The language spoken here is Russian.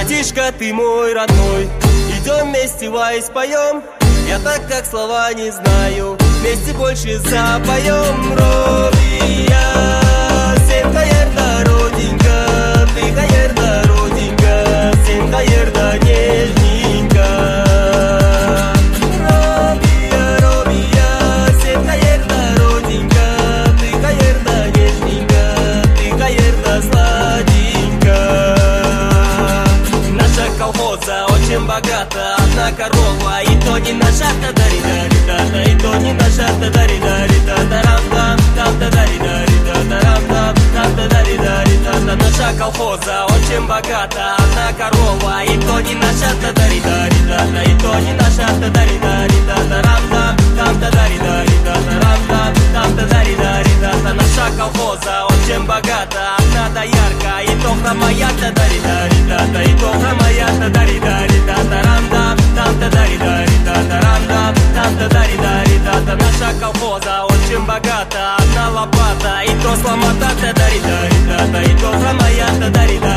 Братишка, ты мой родной, идем вместе вай споем. Я так как слова не знаю, вместе больше запоем. Робия, всем каерда, родинка, ты каерда, родинка, всем каерда, нежненько. Робия, робия, всем каерда, родинка, ты каерда, нежненько, ты каерда, сладенько. Наша колхоза очень богата, одна корова, и то не наша, та-дари-дари-та-та, и то не наша, та-дари-дари-та-та-рам-там, там-та-дари-дари-та-та-рам-там, там-та-дари-дари-та-та. Наша колхоза очень богата, одна корова, и то не наша, та-дари-дари-та-та, и то не наша, та-дари-дари-та-та-рам-там, там-та-дари-дари-та-та-рам-там, там-та-дари-дари-та-та. Наша колхоза очень богата, одна доярка, и то хромая, та-дари-дари-та-та, и то хромая, та-дари-дари-та-та-рам-там, там-та-дари-дари-та-та-рам-там, там-та-дари-дари-та-та. Наша колхоза очень богата, одна лопата, и то сломата, та-дари-дари-та-та, и то хромая, та-дари-дари.